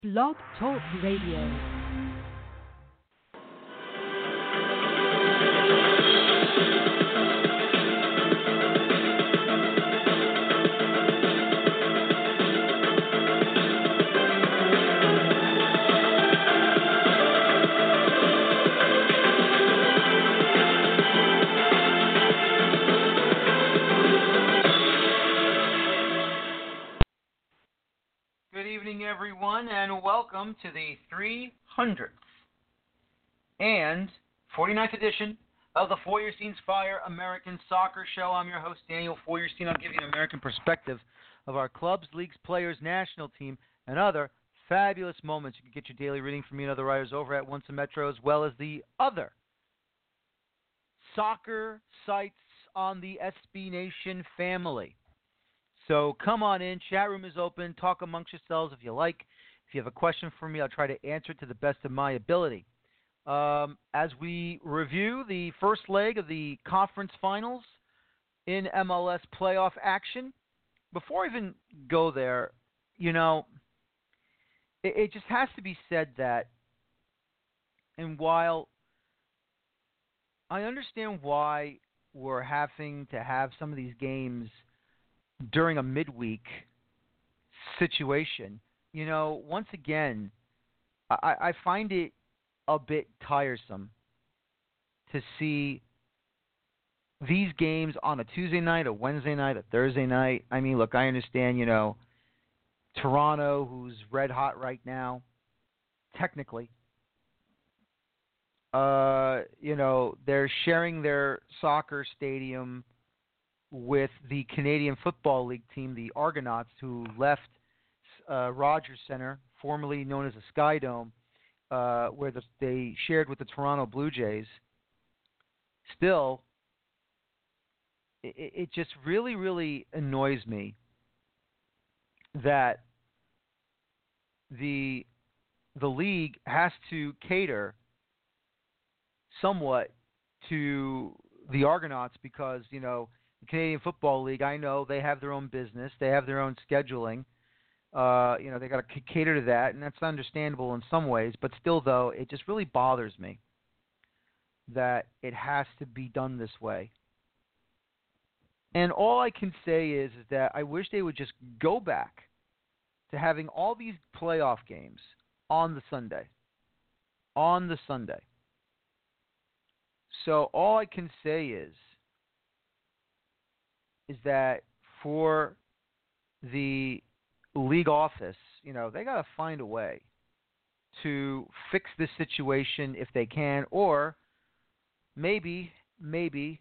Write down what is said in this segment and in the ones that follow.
Blog Talk Radio. Good evening, everyone, and welcome to the 300th and 49th edition of the Feuerstein's Fire American Soccer Show. I'm your host, Daniel Feuerstein. I'll give you an American perspective of our clubs, leagues, players, national team, and other fabulous moments. You can get your daily reading from me and other writers over at Once a Metro, as well as the other soccer sites on the SB Nation family. So come on in. Chat room is open. Talk amongst yourselves if you like. If you have a question for me, I'll try to answer it to the best of my ability. As we review the first leg of the conference finals in MLS playoff action, before I even go there, it just has to be said that, and while I understand why we're having to have some of these games during a midweek situation, once again, I find it a bit tiresome to see these games on a Tuesday night, a Wednesday night, a Thursday night. I mean, look, I understand, Toronto, who's red hot right now, technically, they're sharing their soccer stadium with the Canadian Football League team, the Argonauts, who left Rogers Centre, formerly known as the Sky Dome, where they shared with the Toronto Blue Jays. Still, it just really, really annoys me that the league has to cater somewhat to the Argonauts because, the Canadian Football League, I know they have their own business. They have their own scheduling. They got to cater to that, and that's understandable in some ways. But still, though, it just really bothers me that it has to be done this way. And all I can say is that I wish they would just go back to having all these playoff games on the Sunday. On the Sunday. So all I can say is that for the league office, they got to find a way to fix this situation if they can, or maybe, the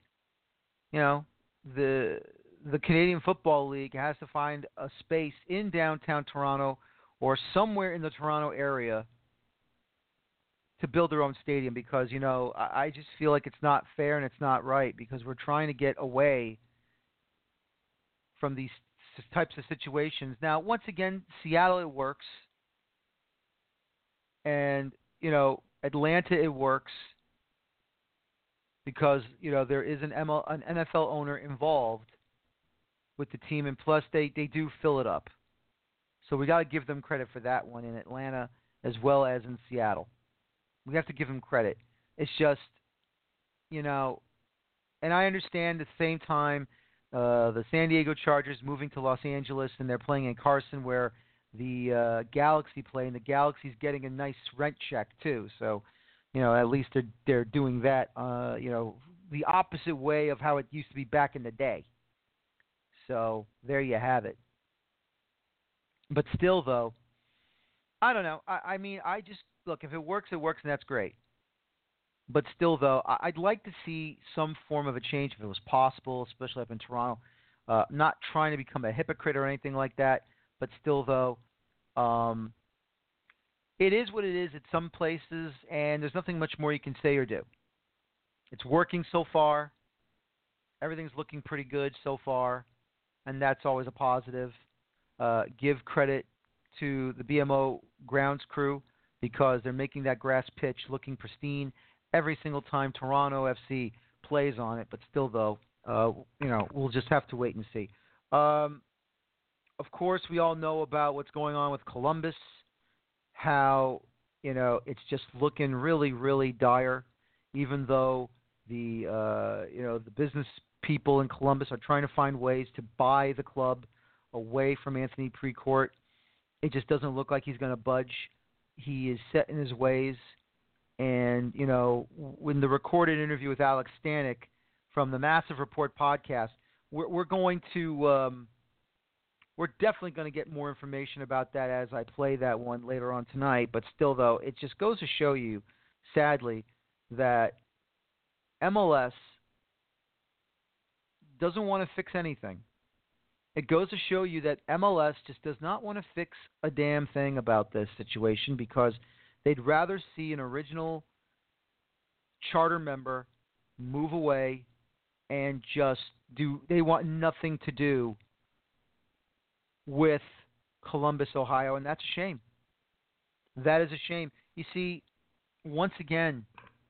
Canadian Football League has to find a space in downtown Toronto or somewhere in the Toronto area to build their own stadium because, I just feel like it's not fair and it's not right because we're trying to get away from these types of situations. Now, once again, Seattle, it works. And, Atlanta, it works because, there is an NFL owner involved with the team, and plus they do fill it up. So we got to give them credit for that one in Atlanta as well as in Seattle. We have to give them credit. It's just, and I understand at the same time, the San Diego Chargers moving to Los Angeles, and they're playing in Carson where the Galaxy play, and the Galaxy's getting a nice rent check too. So, at least they're doing that, the opposite way of how it used to be back in the day. So there you have it. But still, though, I don't know. I mean, I just look, if it works, and that's great. But still, though, I'd like to see some form of a change if it was possible, especially up in Toronto. Not trying to become a hypocrite or anything like that, but still, though, it is what it is at some places, and there's nothing much more you can say or do. It's working so far. Everything's looking pretty good so far, and that's always a positive. Give credit to the BMO grounds crew because they're making that grass pitch looking pristine every single time Toronto FC plays on it. But still, though, we'll just have to wait and see. Of course, we all know about what's going on with Columbus how, it's just looking really, really dire, even though the business people in Columbus are trying to find ways to buy the club away from Anthony Precourt. It just doesn't look like he's going to budge. He is set in his ways. And, when the recorded interview with Alex Stanek from the Massive Report podcast, we're going to we're definitely going to get more information about that as I play that one later on tonight. But still, though, it just goes to show you, sadly, that MLS doesn't want to fix anything. It goes to show you that MLS just does not want to fix a damn thing about this situation because they'd rather see an original charter member move away and just they want nothing to do with Columbus, Ohio, and that's a shame. That is a shame. You see, once again,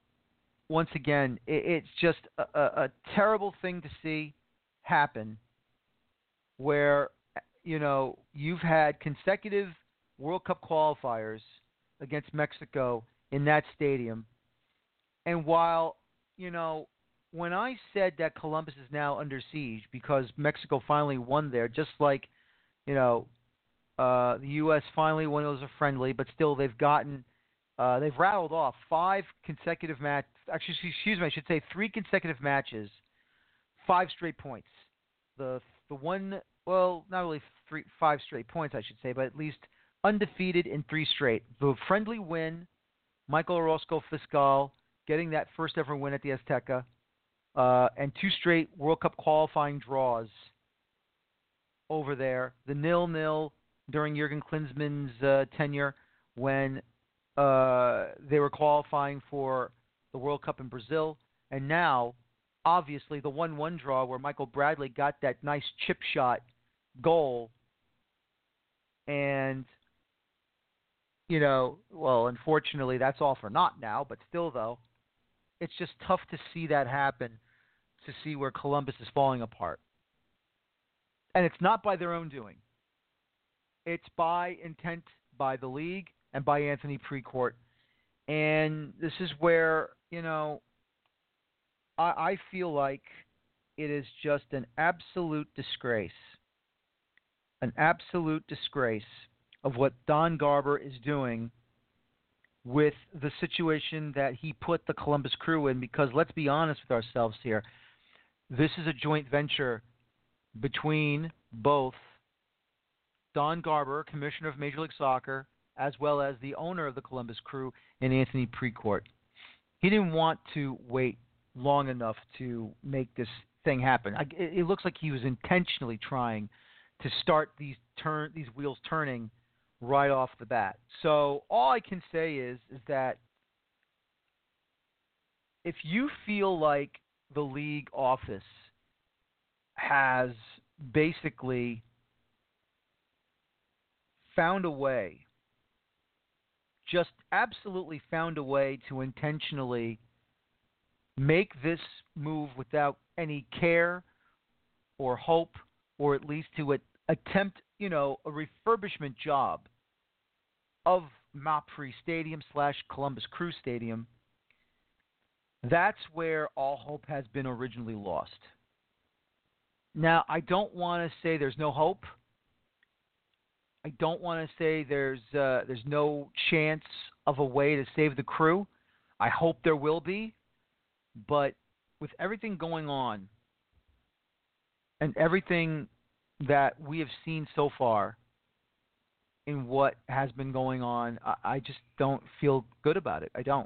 it's just a terrible thing to see happen where, you've had consecutive World Cup qualifiers against Mexico in that stadium. And while, when I said that Columbus is now under siege because Mexico finally won there, just like, the U.S. finally won, it was a friendly, but still they've rattled off 5 consecutive matches. Actually, excuse me, I should say 3 consecutive matches, 5 straight points. The one, well, not really 5 straight points, I should say, but at least undefeated in 3 straight. The friendly win, Michael Orozco Fiscal getting that first ever win at the Azteca, and 2 straight World Cup qualifying draws over there. The 0-0 during Jurgen Klinsmann's tenure when they were qualifying for the World Cup in Brazil. And now, obviously, the 1-1 draw where Michael Bradley got that nice chip shot goal. And, well, unfortunately, that's all for naught now. But still, though, it's just tough to see that happen, to see where Columbus is falling apart. And it's not by their own doing. It's by intent by the league and by Anthony Precourt. And this is where, I feel like it is just an absolute disgrace. An absolute disgrace of what Don Garber is doing with the situation that he put the Columbus Crew in, because let's be honest with ourselves here. This is a joint venture between both Don Garber, Commissioner of Major League Soccer, as well as the owner of the Columbus Crew, and Anthony Precourt. He didn't want to wait long enough to make this thing happen. It looks like he was intentionally trying to start these wheels turning right off the bat. So all I can say is that if you feel like the league office has basically found a way, just absolutely found a way to intentionally make this move without any care or hope, or at least to attempt, a refurbishment job of MAPFRE Stadium / Columbus Crew Stadium, that's where all hope has been originally lost. Now, I don't want to say there's no hope. I don't want to say there's no chance of a way to save the Crew. I hope there will be. But with everything going on and everything that we have seen so far in what has been going on, I just don't feel good about it. I don't.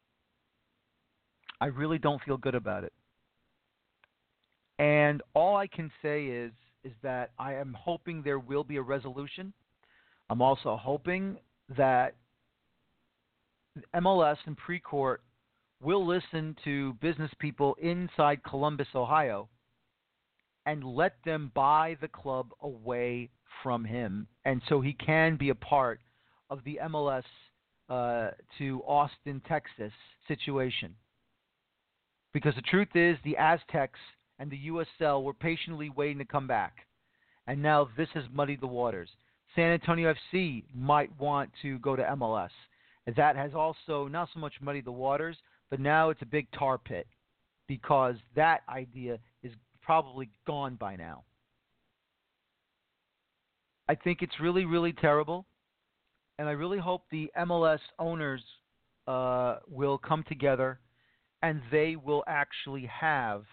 I really don't feel good about it. And all I can say is that I am hoping there will be a resolution. I'm also hoping that MLS and Precourt will listen to business people inside Columbus, Ohio, and let them buy the club away from him, and so he can be a part of the MLS to Austin, Texas situation. Because the truth is, the Aztecs and the USL were patiently waiting to come back, and now this has muddied the waters. San Antonio FC might want to go to MLS. That has also not so much muddied the waters, but now it's a big tar pit because that idea is probably gone by now. I think it's really, really terrible, and I really hope the MLS owners will come together and they will actually have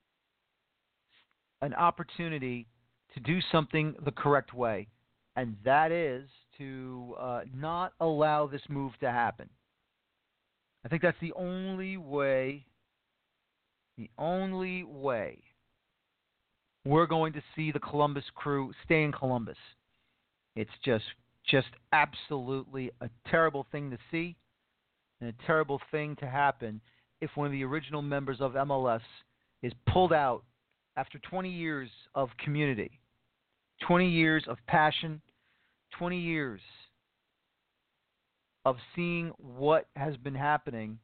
an opportunity to do something the correct way, and that is to not allow this move to happen. I think that's the only way we're going to see the Columbus Crew stay in Columbus. It's just absolutely a terrible thing to see and a terrible thing to happen if one of the original members of MLS is pulled out after 20 years of community, 20 years of passion, 20 years of seeing what has been happening,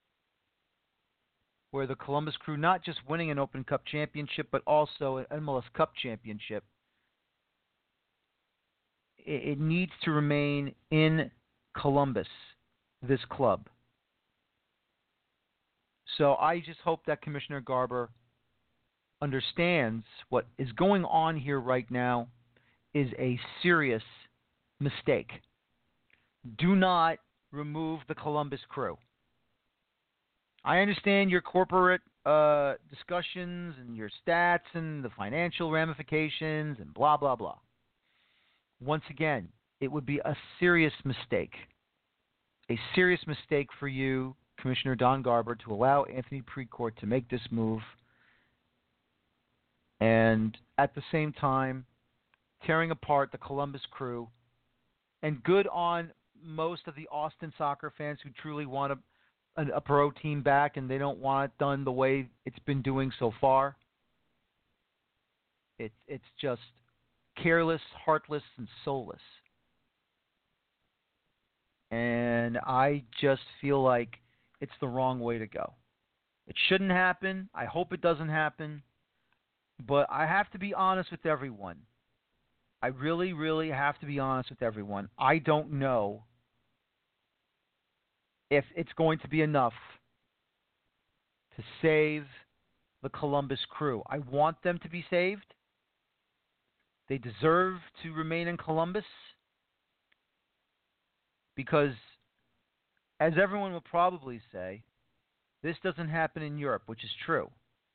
where the Columbus Crew not just winning an Open Cup championship, but also an MLS Cup championship. It needs to remain in Columbus, this club. So I just hope that Commissioner Garber understands what is going on here right now is a serious mistake. Do not remove the Columbus Crew. I understand your corporate discussions and your stats and the financial ramifications and blah, blah, blah. Once again, it would be a serious mistake for you, Commissioner Don Garber, to allow Anthony Precourt to make this move and at the same time tearing apart the Columbus Crew. And good on most of the Austin soccer fans who truly want a pro team back and they don't want it done the way it's been doing so far. It's just careless, heartless, and soulless. And I just feel like it's the wrong way to go. It shouldn't happen. I hope it doesn't happen. But I have to be honest with everyone. I really, really have to be honest with everyone. I don't know if it's going to be enough to save the Columbus Crew. I want them to be saved. They deserve to remain in Columbus because, as everyone will probably say, this doesn't happen in Europe, which is true.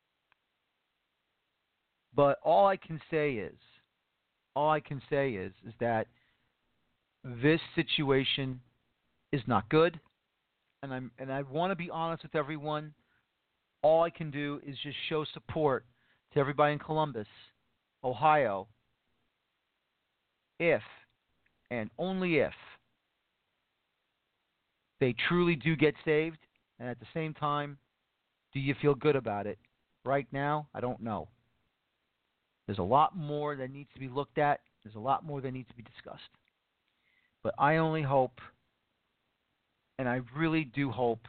But all I can say is that this situation is not good, and I want to be honest with everyone. All I can do is just show support to everybody in Columbus, Ohio, if and only if they truly do get saved, and at the same time, do you feel good about it? Right now, I don't know. There's a lot more that needs to be looked at. There's a lot more that needs to be discussed. But I only hope, and I really do hope,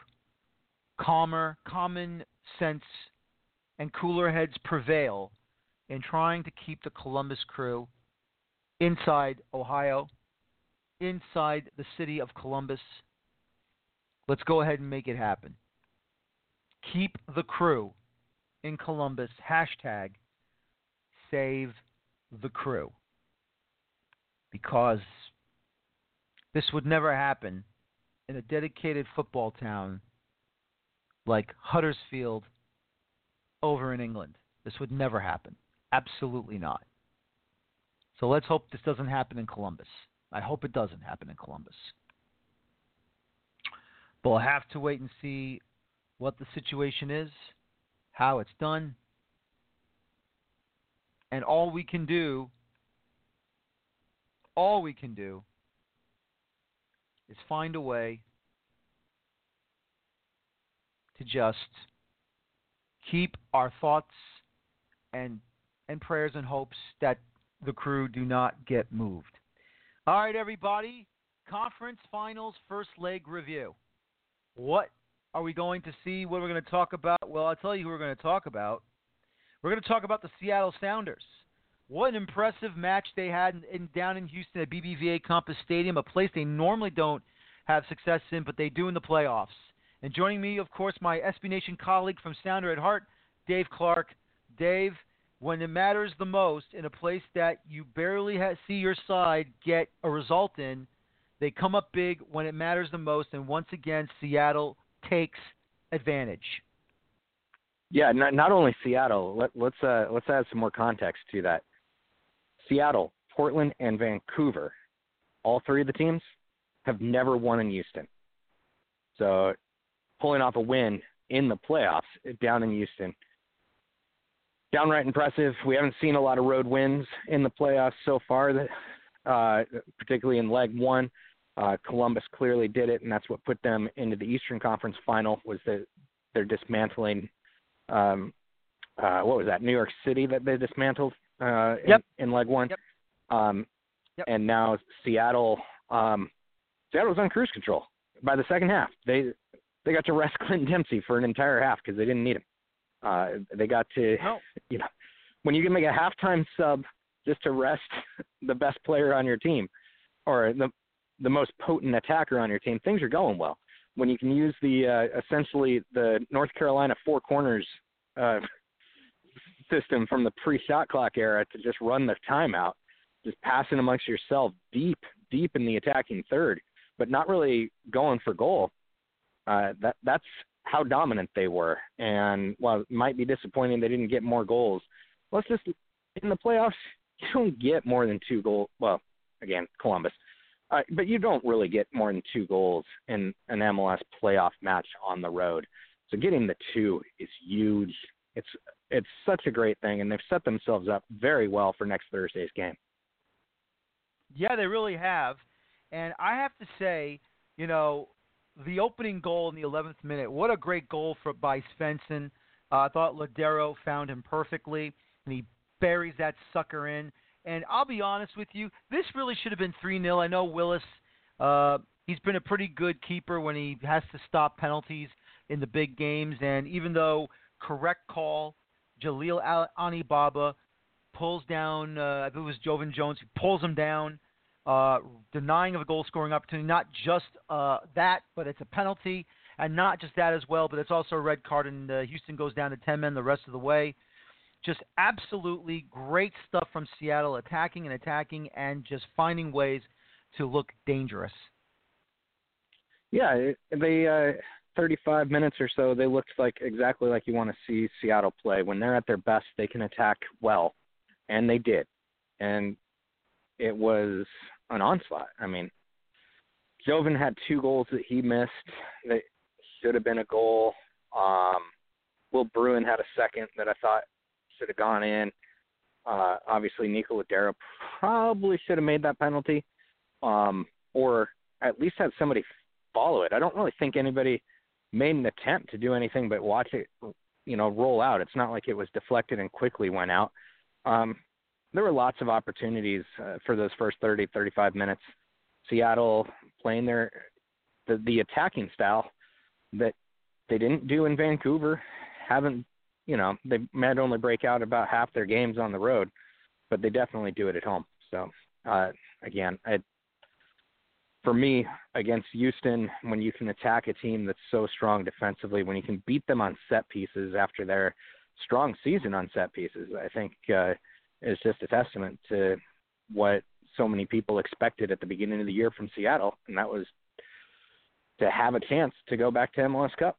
common sense, and cooler heads prevail in trying to keep the Columbus Crew inside Ohio, inside the city of Columbus. Let's go ahead and make it happen. Keep the Crew in Columbus. Hashtag Save the Crew. Because this would never happen in a dedicated football town like Huddersfield over in England. This would never happen. Absolutely not. So let's hope this doesn't happen in Columbus. I hope it doesn't happen in Columbus. But we'll have to wait and see what the situation is, how it's done. And all we can do is find a way to just keep our thoughts and prayers and hopes that the Crew do not get moved. All right, everybody. Conference Finals First Leg Review. What are we going to see? What are we going to talk about? Well, I'll tell you who we're going to talk about. We're going to talk about the Seattle Sounders. What an impressive match they had down in Houston at BBVA Compass Stadium, a place they normally don't have success in, but they do in the playoffs. And joining me, of course, my SB Nation colleague from Sounder at Heart, Dave Clark. Dave, when it matters the most in a place that you barely see your side get a result in, they come up big when it matters the most, and once again, Seattle takes advantage. Yeah, not only Seattle. Let's add some more context to that. Seattle, Portland, and Vancouver, all three of the teams have never won in Houston. So pulling off a win in the playoffs down in Houston, downright impressive. We haven't seen a lot of road wins in the playoffs so far, particularly in leg one. Columbus clearly did it, and that's what put them into the Eastern Conference final, was that they're dismantling what was that, New York City that they dismantled in leg one. Yep. And now Seattle's on cruise control by the second half. They got to rest Clinton Dempsey for an entire half because they didn't need him. They got to, when you can make a halftime sub just to rest the best player on your team or the most potent attacker on your team, things are going well. When you can use essentially the North Carolina four corners system from the pre-shot clock era to just run the timeout, just passing amongst yourself deep in the attacking third, but not really going for goal. That's how dominant they were. And while it might be disappointing they didn't get more goals, in the playoffs, you don't get more than 2 goals. Well, again, Columbus. But you don't really get more than 2 goals in an MLS playoff match on the road. So getting the 2 is huge. It's such a great thing, and they've set themselves up very well for next Thursday's game. Yeah, they really have. And I have to say, the opening goal in the 11th minute, what a great goal by Svensson. I thought Ladero found him perfectly, and he buries that sucker in. And I'll be honest with you, this really should have been 3-0. I know Willis, he's been a pretty good keeper when he has to stop penalties in the big games. And even though correct call, Jalil Anibaba pulls down, I believe it was Jovan Jones, he pulls him down, denying of a goal-scoring opportunity. Not just that, but it's a penalty. And not just that as well, but it's also a red card, and Houston goes down to 10 men the rest of the way. Just absolutely great stuff from Seattle, attacking and just finding ways to look dangerous. Yeah, they 35 minutes or so, they looked exactly like you want to see Seattle play. When they're at their best, they can attack well, and they did. And it was an onslaught. I mean, Jovan had 2 goals that he missed that should have been a goal. Will Bruin had a second that I thought should have gone in. Obviously, Nico Ladero probably should have made that penalty, or at least had somebody follow it. I don't really think anybody made an attempt to do anything but watch it, roll out. It's not like it was deflected and quickly went out. There were lots of opportunities for those first 30, 35 minutes. Seattle playing the attacking style that they didn't do in Vancouver. They might only break out about half their games on the road, but they definitely do it at home. So, again, for me, against Houston, when you can attack a team that's so strong defensively, when you can beat them on set pieces after their strong season on set pieces, I think is just a testament to what so many people expected at the beginning of the year from Seattle, and that was to have a chance to go back to MLS Cup.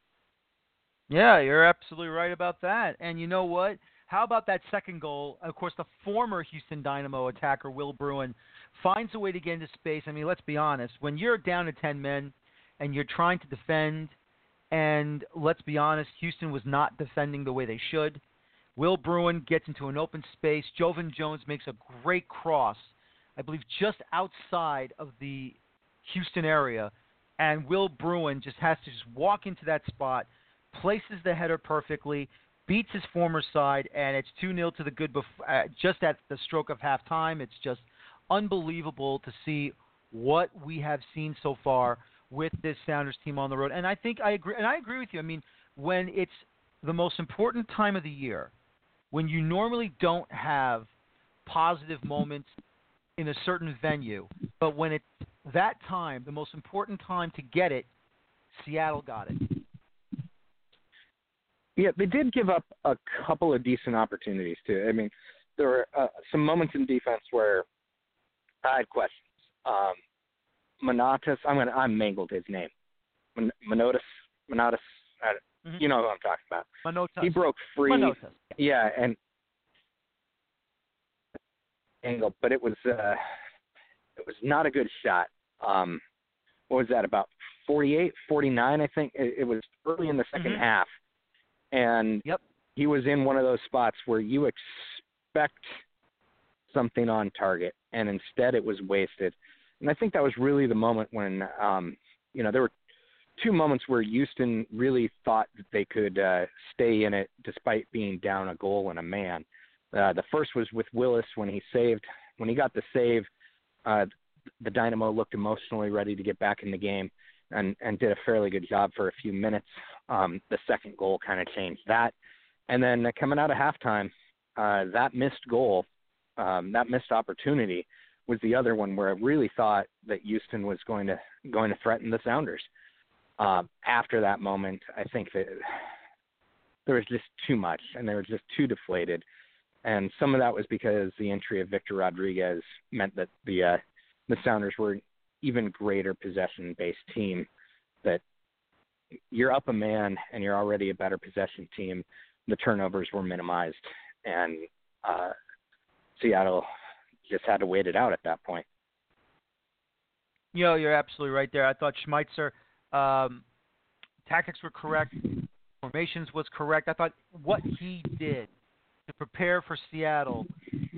Yeah, you're absolutely right about that. And you know what? How about that second goal? Of course, the former Houston Dynamo attacker, Will Bruin, finds a way to get into space. I mean, let's be honest. When you're down to 10 men and you're trying to defend, and let's be honest, Houston was not defending the way they should. Will Bruin gets into an open space. Jovan Jones makes a great cross, I believe just outside of the Houston area, and Will Bruin just has to just walk into that spot, places the header perfectly, beats his former side, and it's 2-0 to the good just at the stroke of halftime. It's just unbelievable to see what we have seen so far with this Sounders team on the road. And I think I agree with you. I mean, when it's the most important time of the year, when you normally don't have positive moments in a certain venue. But when it's that time, the most important time to get it, Seattle got it. Yeah, they did give up a couple of decent opportunities, too. I mean, there were some moments in defense where I had questions. Manotas, I mangled his name. Manotas, you know who I'm talking about. Manotas. He broke free. Manotas. Yeah, and angle, but it was not a good shot. What was that, about 48, 49, I think? It was early in the second half. And he was in one of those spots where you expect something on target, and instead it was wasted. And I think that was really the moment when, there were two moments where Houston really thought that they could stay in it despite being down a goal and a man. The first was with Willis when he got the save. The Dynamo looked emotionally ready to get back in the game and did a fairly good job for a few minutes. The second goal kind of changed that. And then coming out of halftime, that missed goal, that missed opportunity was the other one where I really thought that Houston was going to threaten the Sounders. After that moment, I think that there was just too much, and they were just too deflated. And some of that was because the entry of Victor Rodriguez meant that the Sounders were an even greater possession-based team, that you're up a man and you're already a better possession team. The turnovers were minimized, and Seattle just had to wait it out at that point. You're absolutely right there. I thought Schmeitzer, tactics were correct, formations was correct. I thought what he did to prepare for Seattle,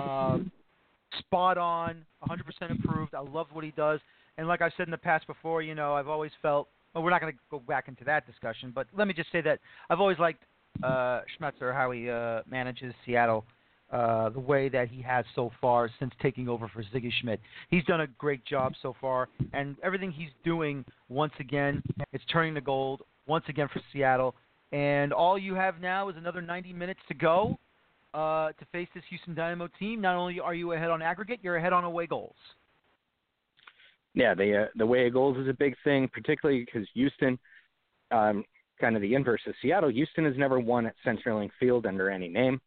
spot on, 100% improved. I love what he does. And like I've said in the past before, I've always felt, well, we're not going to go back into that discussion, but let me just say that I've always liked Schmeitzer, how he manages Seattle, the way that he has so far since taking over for Ziggy Schmidt. He's done a great job so far, and everything he's doing, once again, it's turning to gold, once again for Seattle. And all you have now is another 90 minutes to go to face this Houston Dynamo team. Not only are you ahead on aggregate, you're ahead on away goals. Yeah, the away goals is a big thing, particularly because Houston, kind of the inverse of Seattle, Houston has never won at CenturyLink Field under any name.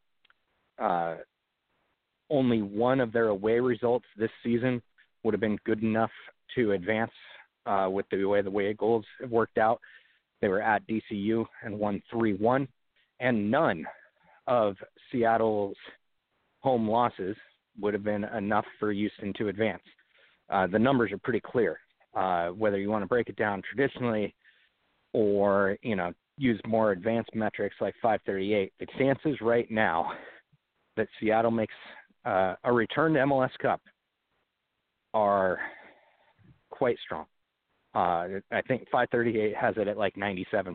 Only one of their away results this season would have been good enough to advance with the way the away goals have worked out. They were at DCU and won 3-1, and none of Seattle's home losses would have been enough for Houston to advance. The numbers are pretty clear, whether you want to break it down traditionally or, use more advanced metrics like 538. The chances right now that Seattle makes a return to MLS Cup are quite strong. I think 538 has it at like 97%.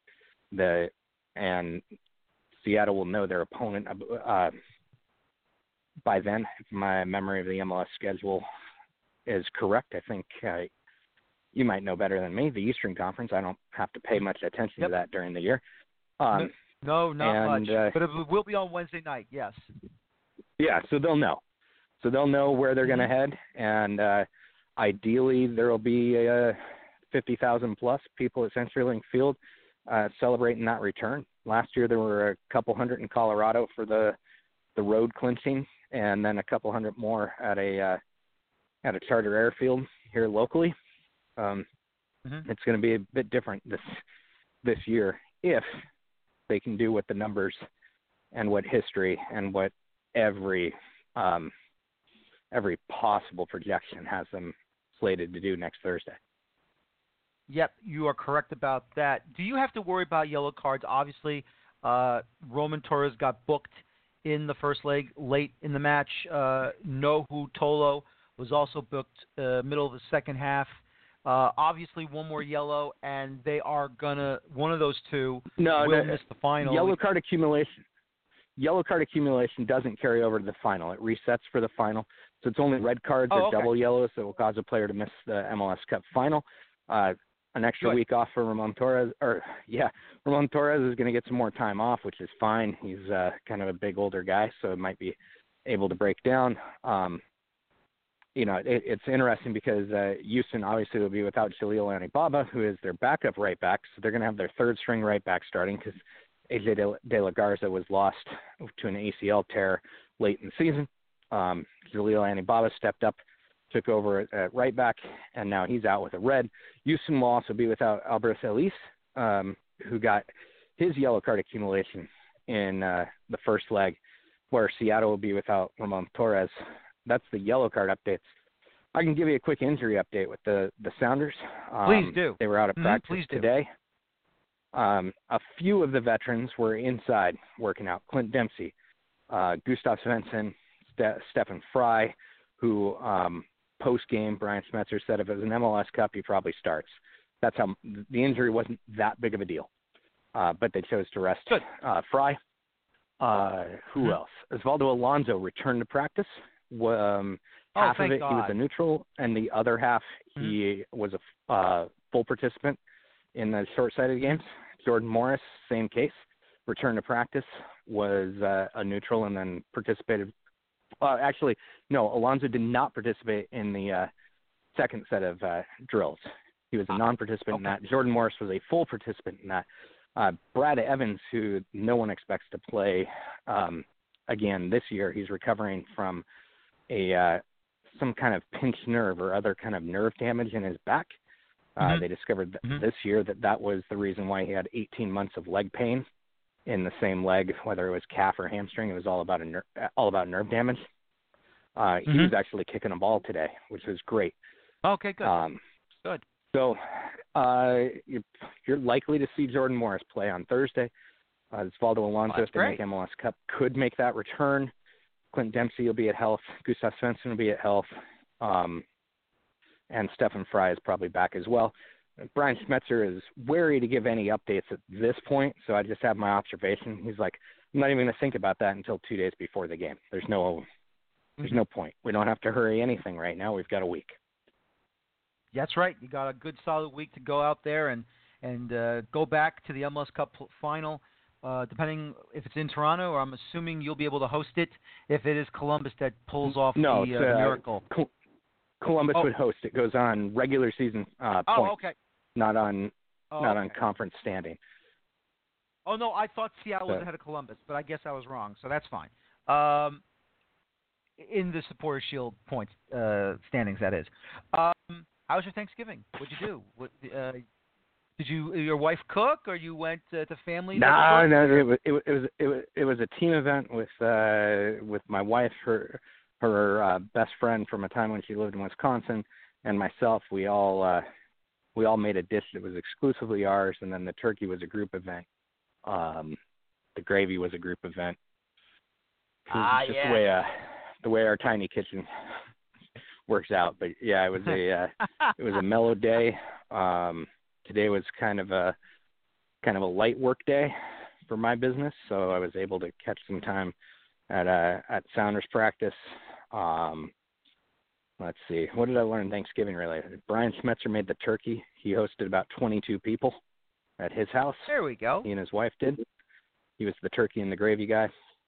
And Seattle will know their opponent by then, if my memory of the MLS schedule is correct. I think you might know better than me. The Eastern Conference, I don't have to pay much attention to that during the year. No, not much. But it will be on Wednesday night, yes. Yeah, so they'll know. So they'll know where they're going to head, and ideally there will be 50,000-plus people at CenturyLink Field celebrating that return. Last year there were a couple hundred in Colorado for the road clinching, and then a couple hundred more at a charter airfield here locally. It's going to be a bit different this year if they can do what the numbers and what history and what every possible projection has them slated to do next Thursday. Yep, you are correct about that. Do you have to worry about yellow cards? Obviously, Roman Torres got booked in the first leg late in the match. Nohu Tolo was also booked middle of the second half. Obviously, one more yellow, and they are one of those two will miss the final. Yellow card accumulation doesn't carry over to the final. It resets for the final. So it's only red cards or double yellows that will cause a player to miss the MLS Cup final. An extra week off for Ramon Torres. Ramon Torres is going to get some more time off, which is fine. He's kind of a big older guy, so it might be able to break down. It's interesting because Houston obviously will be without Jaleel Anibaba, who is their backup right back. So they're going to have their third string right back starting because AJ De La Garza was lost to an ACL tear late in the season. Jaleel Anibaba stepped up, took over at right back, and now he's out with a red. Houston will also be without Alberto Ellis, who got his yellow card accumulation in the first leg, where Seattle will be without Ramon Torres. That's the yellow card updates. I can give you a quick injury update with the Sounders. Please do. They were out of practice today. A few of the veterans were inside working out. Clint Dempsey, Gustav Svensson, Stephen Fry, who post-game, Brian Schmetzer said if it was an MLS Cup, he probably starts. That's how the injury wasn't that big of a deal. But they chose to rest Fry. Who else? Osvaldo Alonso returned to practice. Half of it God. he was a neutral, and the other half he was a full participant in the short-sighted games. Jordan Morris, same case, returned to practice, was a neutral, and then participated. Actually, no, Alonso did not participate in the second set of drills. He was a non-participant in that. Jordan Morris was a full participant in that. Brad Evans, who no one expects to play again this year, he's recovering from some kind of pinched nerve or other kind of nerve damage in his back. They discovered this year that was the reason why he had 18 months of leg pain in the same leg, whether it was calf or hamstring. It was all about nerve damage. He was actually kicking a ball today, which was great. Okay, good. Good. So you're likely to see Jordan Morris play on Thursday. Osvaldo Alonso, if they make MLS Cup, could make that return. Clint Dempsey will be at health. Gustav Svensson will be at health. And Stephen Fry is probably back as well. Brian Schmetzer is wary to give any updates at this point, so I just have my observation. He's like, I'm not even going to think about that until 2 days before the game. There's no point. We don't have to hurry anything right now. We've got a week. That's right. You got a good solid week to go out there and go back to the MLS Cup final. Depending if it's in Toronto, or I'm assuming you'll be able to host it if it is Columbus that pulls off the miracle. Columbus would host. It goes on regular season points, not on conference standing. Oh, no, I thought Seattle was ahead of Columbus, but I guess I was wrong, so that's fine. In the Supporters Shield points standings, that is. How was your Thanksgiving? What'd you do? Did your wife cook, or you went to family? No. It was a team event with my wife, her best friend from a time when she lived in Wisconsin, and myself. We all made a dish that was exclusively ours, and then the turkey was a group event. The gravy was a group event. Just the way our tiny kitchen works out. But yeah, it was a mellow day. Today was kind of a light work day for my business, so I was able to catch some time at Sounders practice. Let's see, what did I learn Thanksgiving related? Brian Schmetzer made the turkey. He hosted about 22 people at his house. There we go. He and his wife did. He was the turkey and the gravy guy.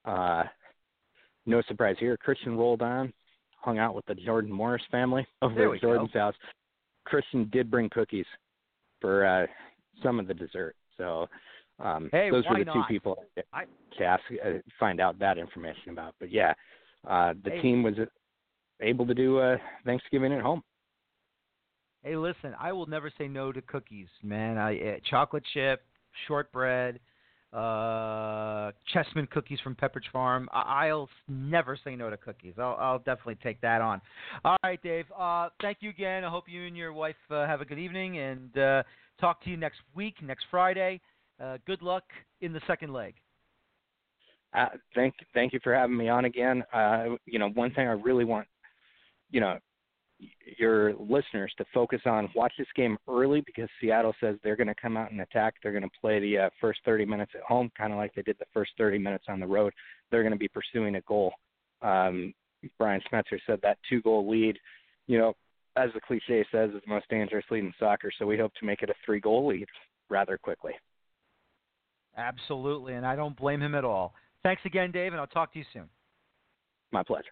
No surprise here. Christian rolled on, hung out with the Jordan Morris family over at Jordan's house. Christian did bring cookies for some of the dessert. So those were the two people I find out that information about. But yeah, the team was able to do Thanksgiving at home. Hey, listen, I will never say no to cookies, man. Chocolate chip, shortbread, Chessman cookies from Pepperidge Farm. I'll never say no to cookies. I'll definitely take that on. All right, Dave. Thank you again. I hope you and your wife have a good evening, and talk to you next week, next Friday. Good luck in the second leg. Thank you for having me on again. One thing I really want, your listeners to focus on, watch this game early, because Seattle says they're going to come out and attack. They're going to play the first 30 minutes at home, kind of like they did the first 30 minutes on the road. They're going to be pursuing a goal. Brian Schmetzer said that 2-goal lead, as the cliche says, is the most dangerous lead in soccer. So we hope to make it a 3-goal lead rather quickly. Absolutely, and I don't blame him at all. Thanks again, Dave, and I'll talk to you soon. My pleasure.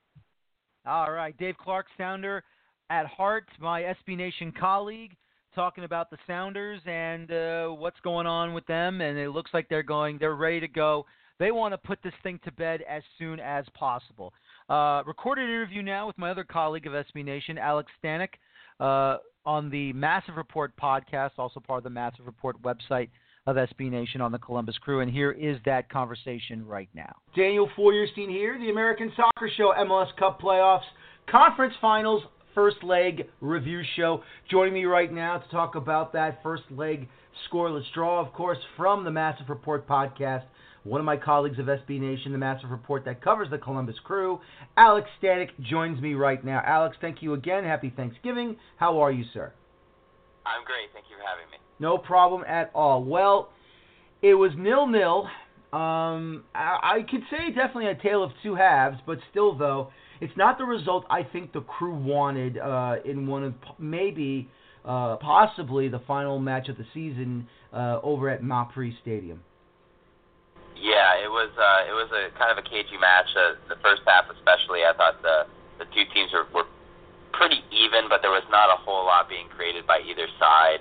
All right, Dave Clark, Sounder at heart, my SB Nation colleague, talking about the Sounders and what's going on with them, and it looks like they're ready to go. They want to put this thing to bed as soon as possible. Recorded interview now with my other colleague of SB Nation, Alex Stanek, on the Massive Report podcast, also part of the Massive Report website of SB Nation on the Columbus Crew, and here is that conversation right now. Daniel Feuerstein here, the American Soccer Show MLS Cup Playoffs, Conference Finals, first leg review show. Joining me right now to talk about that first leg scoreless draw, of course, from the Massive Report podcast, one of my colleagues of SB Nation, the Massive Report that covers the Columbus Crew, Alex Stanek, joins me right now. Alex, thank you again. Happy Thanksgiving. How are you, sir? I'm great. Thank you for having me. No problem at all. Well, it was 0-0. I could say definitely a tale of two halves, but still, though, it's not the result I think the Crew wanted in one of possibly the final match of the season over at Mapfre Stadium. Yeah, it was a kind of a cagey match. The first half especially, I thought the two teams were pretty even, but there was not a whole lot being created by either side.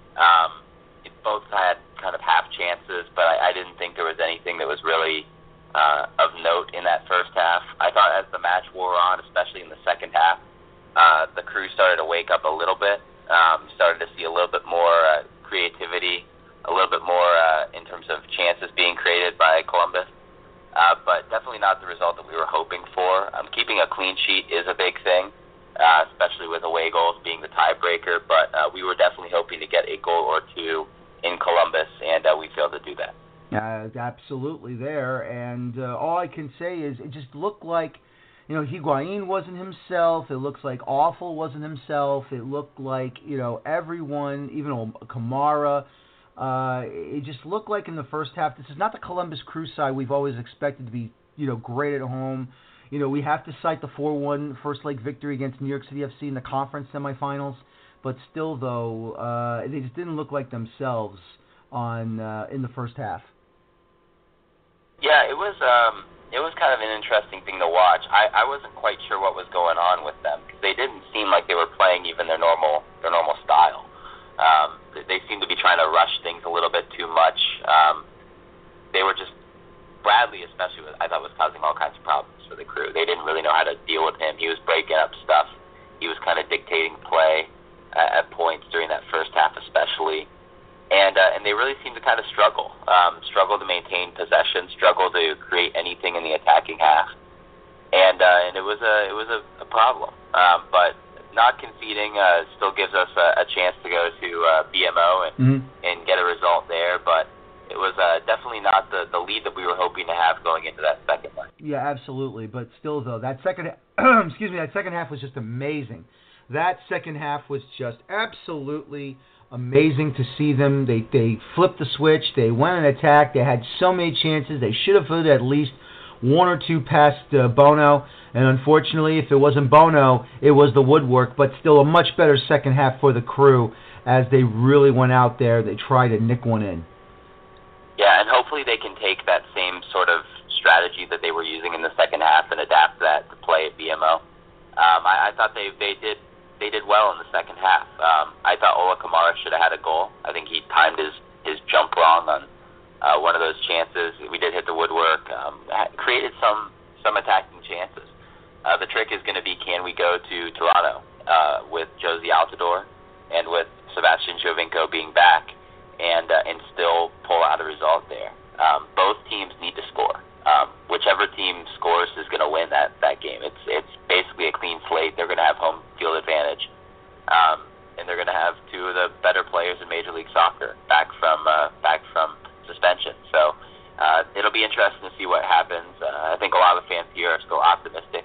Both had kind of half chances, but I didn't think there was anything that was really of note in that first half. I thought as the match wore on, especially in the second half, the Crew started to wake up a little bit, started to see a little bit more creativity, a little bit more in terms of chances being created by Columbus, but definitely not the result that we were hoping for. Keeping a clean sheet is a big thing, especially with away goals being the tiebreaker, but we were definitely hoping to get a goal or two in Columbus, and we failed to do that. Absolutely there, and all I can say is it just looked like, Higuain wasn't himself. It looks like Awful wasn't himself. It looked like, everyone, even Kamara, it just looked like in the first half, this is not the Columbus Crew side we've always expected to be, great at home. We have to cite the 4-1 first leg victory against New York City FC in the conference semifinals, but still, though, they just didn't look like themselves in the first half. Yeah, it was kind of an interesting thing to watch. I wasn't quite sure what was going on with them because they didn't seem like they were playing even their normal style. They seemed to be trying to rush things a little bit too much. They were just Bradley, especially, I thought was causing all kinds of problems for the Crew. They didn't really know how to deal with him. He was breaking up stuff. He was kind of dictating play at points during that first half, especially. And they really seemed to kind of struggle to maintain possession, struggle to create anything in the attacking half, and it was a problem. But not conceding still gives us a chance to go to BMO and get a result there. But it was definitely not the lead that we were hoping to have going into that second leg. Yeah, absolutely. But still, though, that second half was just amazing. That second half was just absolutely amazing to see them. They flipped the switch. They went and attacked. They had so many chances. They should have put at least one or two past Bono. And unfortunately, if it wasn't Bono, it was the woodwork. But still a much better second half for the Crew as they really went out there. They tried to nick one in. Yeah, and hopefully they can take that same sort of strategy that they were using in the second half and adapt that to play at BMO. I thought they did well in the second half. I thought Ola Kamara should have had a goal. I think he timed his jump wrong on one of those chances. We did hit the woodwork. Created some attacking chances. The trick is going to be, can we go to Toronto with Josie Altidore and with Sebastian Giovinco being back and still pull out a result there. Both teams need to score. Whichever team scores is going to win that game. It's basically a clean slate. They're going to have home field advantage, and they're going to have two of the better players in Major League Soccer back from suspension. So it'll be interesting to see what happens. I think a lot of fans here are still optimistic.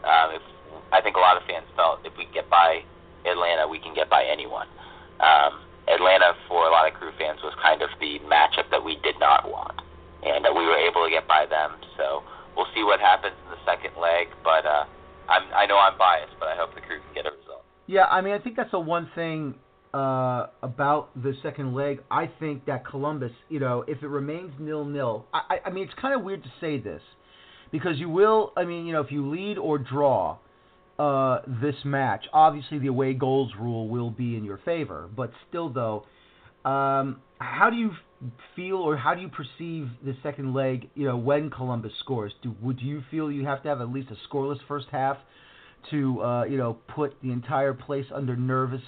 I think a lot of fans felt if we get by Atlanta, we can get by anyone. Atlanta, for a lot of Crew fans, was kind of the matchup that we did not want. And we were able to get by them. So we'll see what happens in the second leg. But I know I'm biased, but I hope the Crew can get a result. Yeah, I mean, I think that's the one thing about the second leg. I think that Columbus, if it remains 0-0, I mean, it's kind of weird to say this because you will. I mean, if you lead or draw this match, obviously the away goals rule will be in your favor. But still, though, how do you feel, or how do you perceive the second leg? When Columbus scores, would you feel you have to have at least a scoreless first half to put the entire place under nerves,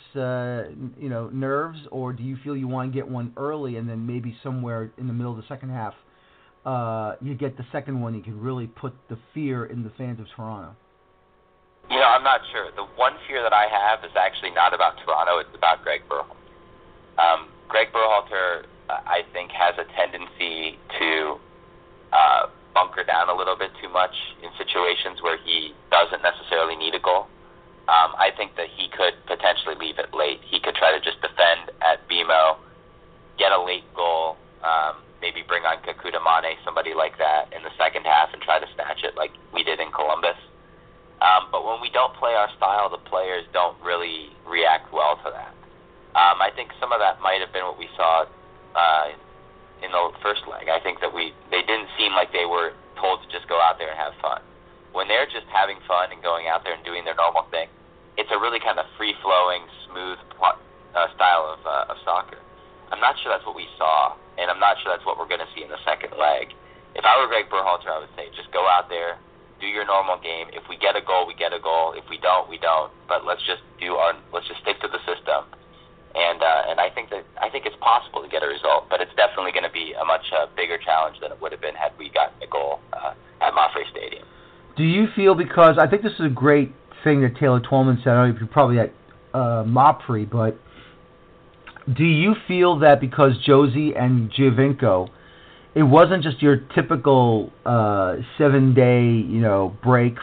or do you feel you want to get one early and then maybe somewhere in the middle of the second half you get the second one, you can really put the fear in the fans of Toronto? I'm not sure. The one fear that I have is actually not about Toronto, it's about Greg Berhalter. Greg Berhalter, I think, has a tendency to bunker down a little bit too much in situations where he doesn't necessarily need a goal. I think that he could potentially leave it late. He could try to just defend at BMO, get a late goal, maybe bring on Kakuta Mane, somebody like that, in the second half and try to snatch it like we did in Columbus. But when we don't play our style, the players don't really react well to that. I think some of that might have been what we saw in the first leg. I think that they didn't seem like they were told to just go out there and have fun. When they're just having fun and going out there and doing their normal thing, it's a really kind of free-flowing, smooth style of soccer. I'm not sure that's what we saw, and I'm not sure that's what we're going to see in the second leg. If I were Greg Berhalter, I would say just go out there, do your normal game. If we get a goal, we get a goal. If we don't, we don't. But let's just stick to the system. And I think it's possible to get a result, but it's definitely going to be a much bigger challenge than it would have been had we gotten a goal at Mapfre Stadium. Do you feel, because I think this is a great thing that Taylor Twellman said, I don't know if you're probably at Mapfre, but do you feel that because Jozy and Giovinco, it wasn't just your typical 7-day break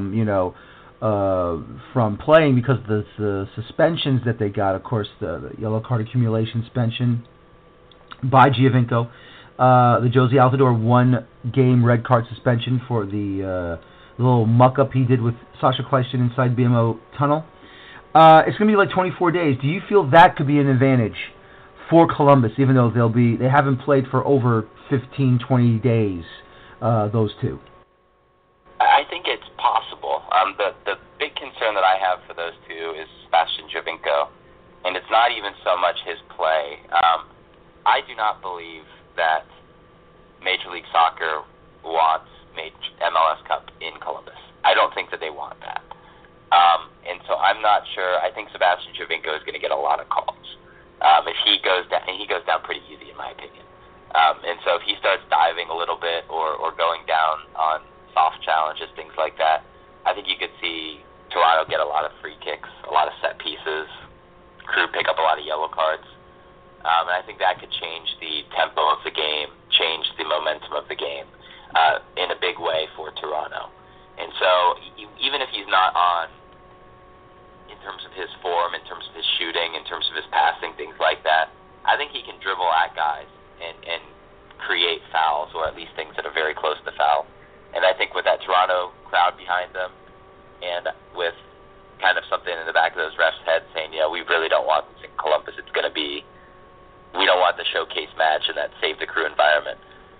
from playing because of the suspensions that they got, of course, the yellow card accumulation suspension by Giovinco, the Jozy Altidore 1-game red card suspension for the little muck-up he did with Sasha Kljestan inside BMO Tunnel. It's going to be like 24 days. Do you feel that could be an advantage for Columbus, even though they haven't played for over 15, 20 days, those two? I think it's possible. The big concern that I have for those two is Sebastian Giovinco, and it's not even so much his play. I do not believe that Major League Soccer wants MLS Cup in Columbus. I don't think that they want that. And so I'm not sure. I think Sebastian Giovinco is going to get a lot of calls. If he goes down, and he goes down pretty easy in my opinion. And so if he starts diving a little bit or going down on soft challenges, things like that, I think you could see Toronto get a lot of free kicks, a lot of set pieces, Crew pick up a lot of yellow cards. And I think that could change the tempo of the game, change the momentum of the game in a big way for Toronto. And so even if he's not on in terms of his form, in terms of his shooting, in terms of his passing, things like that, I think he can dribble at guys and create fouls, or at least things that are very close to foul. And I think with that Toronto crowd behind them, and with kind of something in the back of those refs' heads saying, we really don't want this in Columbus. It's going to be, we don't want the showcase match and that save the Crew environment.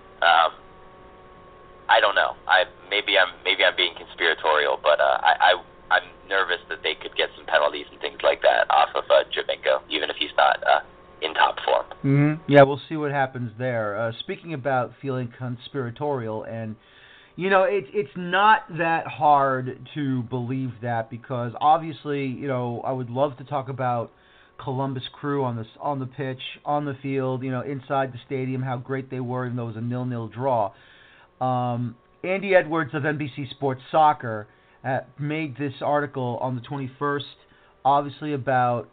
I don't know. Maybe I'm being conspiratorial, but I'm nervous that they could get some penalties and things like that off of Giovinco, even if he's not in top form. Mm-hmm. Yeah, we'll see what happens there. Speaking about feeling conspiratorial, and it's not that hard to believe that, because obviously, I would love to talk about Columbus Crew on the pitch, on the field, inside the stadium, how great they were, even though it was a 0-0 draw. Andy Edwards of NBC Sports Soccer made this article on the 21st, obviously about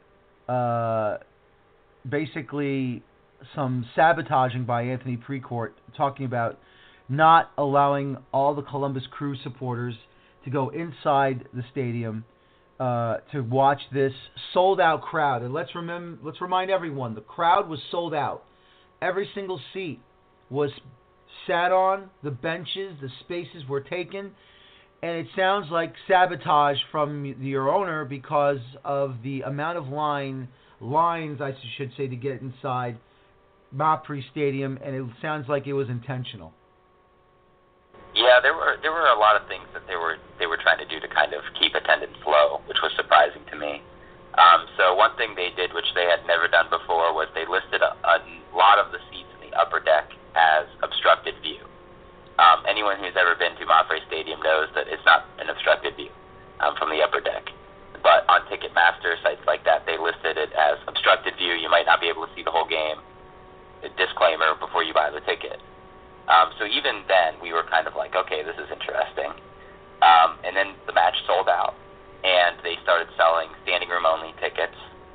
basically some sabotaging by Anthony Precourt, talking about not allowing all the Columbus Crew supporters to go inside the stadium to watch this sold-out crowd. And let's remind everyone, the crowd was sold out. Every single seat was sat on, the benches, the spaces were taken, and it sounds like sabotage from your owner because of the amount of lines, I should say, to get inside Mapfre Stadium, and it sounds like it was intentional. Yeah, there were a lot of things that they were trying to do to kind of keep attendance low, which was surprising to me. So one thing they did, which they had never done before, was they listed a lot of the seats in the upper deck as obstructed view. Anyone who's ever been to Monterey Stadium knows that it's not an obstructed view from the upper deck. But on Ticketmaster, sites like that, they listed it as obstructed view. You might not be able to see the whole game. A disclaimer before you buy the ticket. So even then, we were kind of like, okay, this is interesting. And then the match sold out, and they started selling standing room only tickets.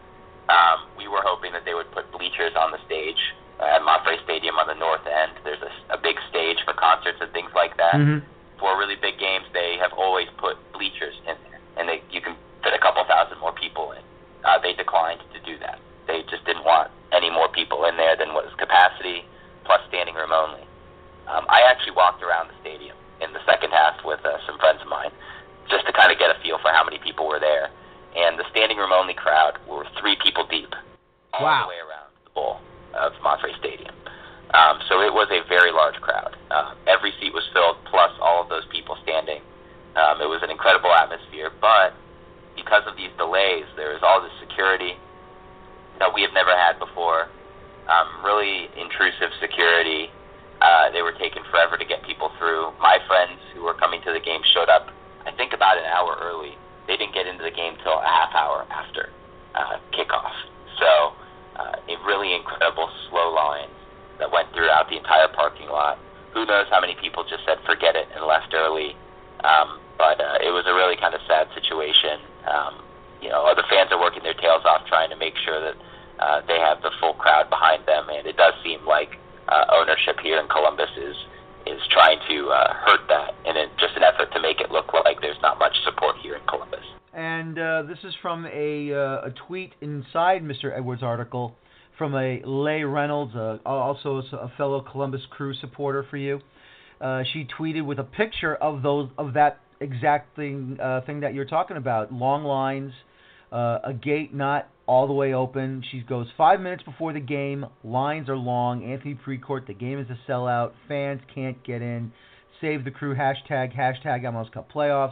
We were hoping that they would put bleachers on the stage at Monterey Stadium on the north end. There's a big stage for concerts and things like that. Mm-hmm. For really big games, they have always put bleachers in there, and you can fit a couple thousand more people in. They declined to do that. They just didn't want any more people in there than what was capacity plus standing room only. I actually walked around the stadium in the second half with some friends of mine just to kind of get a feel for how many people were there. And the standing room only crowd were 3 people deep all the way around the bowl of Monterey Stadium. So it was a very large crowd. Every seat was filled, plus all of those people standing. It was an incredible atmosphere, but because of these delays, there was all this security that we have never had before, really intrusive security. They were taking forever to get people through. My friends who were coming to the game showed up, I think, about an hour early. They didn't get into the game till a half hour after kickoff. So a really incredible slow lines that went throughout the entire parking lot. Who knows how many people just said forget it and left early. But it was a really kind of sad situation. The fans are working their tails off trying to make sure that they have the full crowd behind them, and it does seem like ownership here in Columbus is trying to hurt that in just an effort to make it look like there's not much support here in Columbus. And this is from a tweet inside Mr. Edwards' article from a Leigh Reynolds, also a fellow Columbus Crew supporter for you. She tweeted with a picture of that exact thing that you're talking about. Long lines, a gate not all the way open. She goes 5 minutes before the game. Lines are long. Anthony Precourt, the game is a sellout. Fans can't get in. Save the Crew. Hashtag MLS Cup playoffs.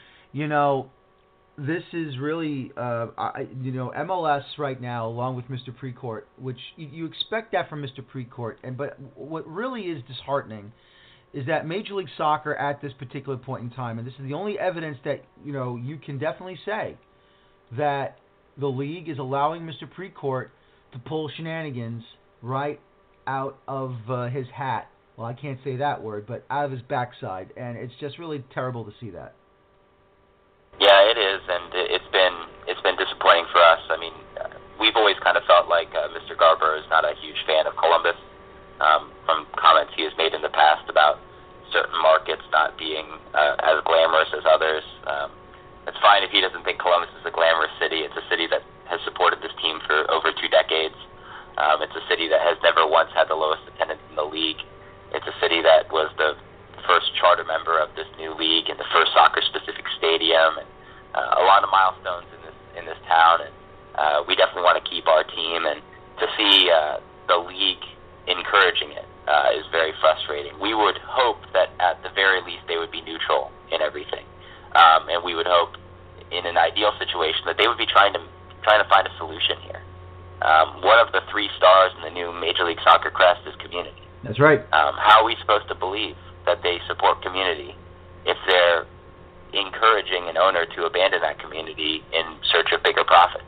This is really, MLS right now, along with Mr. Precourt, which you expect that from Mr. Precourt, but what really is disheartening is that Major League Soccer at this particular point in time, and this is the only evidence that you can definitely say that the league is allowing Mr. Precourt to pull shenanigans right out of his hat. Well, I can't say that word, but out of his backside, and it's just really terrible to see that. Yeah, it is, and it's been disappointing for us. I mean, we've always kind of felt like Mr. Garber is not a huge fan of Columbus. From comments he has made in the past about certain markets not being as glamorous as others. It's fine if he doesn't think Columbus is a glamorous city. It's a city that has supported this team for over 2 decades. It's a city that has never once had the lowest attendance in the league. It's a city that was the first charter member of this new league and the first soccer-specific stadium, and a lot of milestones in this town. And we definitely want to keep our team, and to see the league encouraging it is very frustrating. We would hope that at the very least they would be neutral in everything, and we would hope in an ideal situation that they would be trying to find a solution here. One of the 3 stars in the new Major League Soccer crest is community. That's right. How are we supposed to believe that they support community if they're encouraging an owner to abandon that community in search of bigger profits?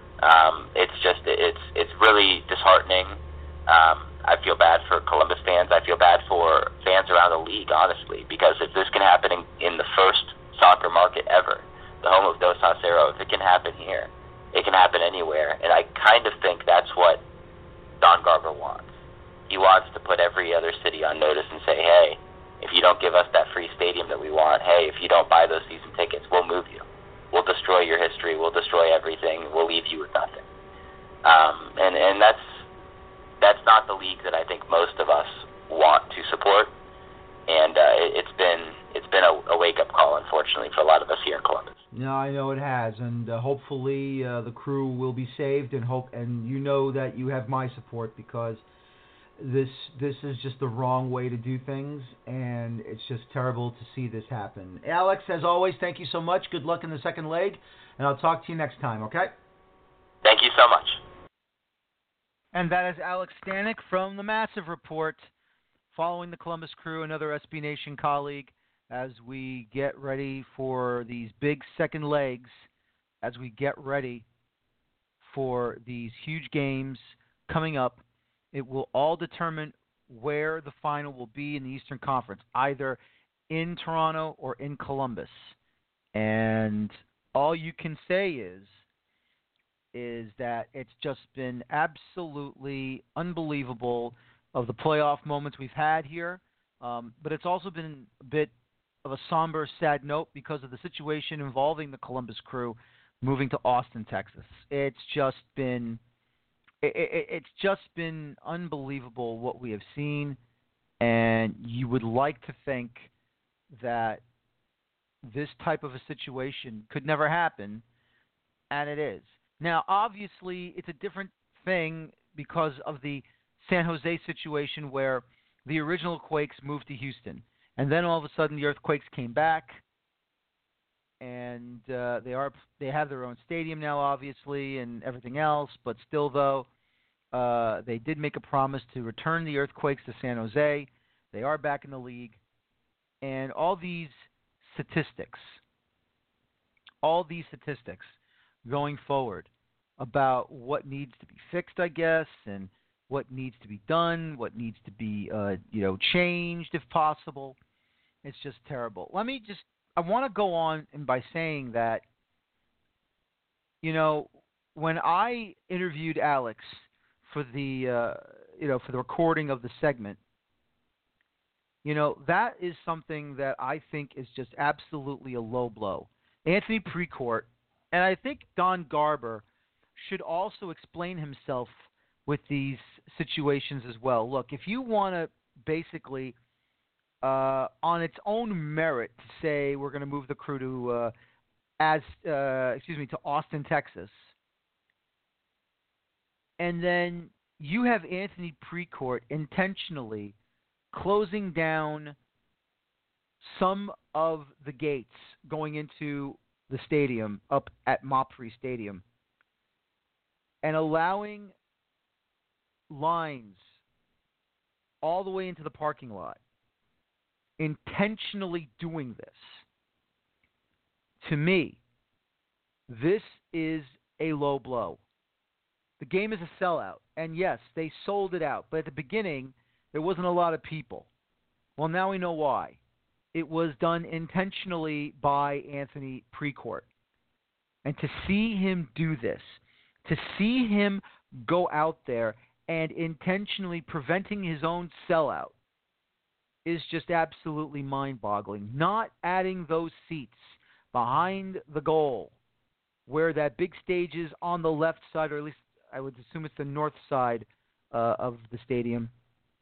It's really disheartening. I feel bad for Columbus fans. I feel bad for fans around the league, honestly, because if this can happen in the first soccer market ever, the home of Dos Acero, if it can happen here, it can happen anywhere. And I kind of think that's what Don Garber wants. He wants to put every other city on notice and say, hey, if you don't give us that free stadium that we want, hey, if you don't buy those season tickets, we'll move you. We'll destroy your history. We'll destroy everything. We'll leave you with nothing. And that's not the league that I think most of us want to support. And it's been a wake-up call, unfortunately, for a lot of us here in Columbus. No, I know it has, and hopefully the Crew will be saved, and you know that you have my support, because this is just the wrong way to do things, and it's just terrible to see this happen. Alex, as always, thank you so much. Good luck in the second leg, and I'll talk to you next time, okay? Thank you so much. And that is Alex Stanek from the Massive Report, following the Columbus Crew, another SB Nation colleague, as we get ready for these big second legs, as we get ready for these huge games coming up. It will all determine where the final will be in the Eastern Conference, either in Toronto or in Columbus. And all you can say is that it's just been absolutely unbelievable of the playoff moments we've had here. But it's also been a bit of a somber, sad note because of the situation involving the Columbus Crew moving to Austin, Texas. It's just been unbelievable what we have seen, and you would like to think that this type of a situation could never happen, and it is. Now, obviously, it's a different thing because of the San Jose situation where the original Quakes moved to Houston, and then all of a sudden the Earthquakes came back, and they have their own stadium now, obviously, and everything else. But still, though, they did make a promise to return the Earthquakes to San Jose. They are back in the league, and all these statistics going forward about what needs to be fixed, I guess, and what needs to be done, what needs to be changed if possible. It's just terrible. I want to go on and by saying that, when I interviewed Alex for the for the recording of the segment, that is something that I think is just absolutely a low blow. Anthony Precourt, and I think Don Garber should also explain himself with these situations as well. Look, if you want to basically, on its own merit, say we're going to move the Crew to Austin, Texas, and then you have Anthony Precourt intentionally closing down some of the gates going into the stadium up at Mopri Stadium and allowing lines all the way into the parking lot, intentionally doing this. To me, this is a low blow. The game is a sellout, and yes, they sold it out, but at the beginning, there wasn't a lot of people. Well, now we know why. It was done intentionally by Anthony Precourt. And to see him do this, to see him go out there and intentionally preventing his own sellout is just absolutely mind-boggling. Not adding those seats behind the goal where that big stage is on the left side, or at least I would assume it's the north side of the stadium.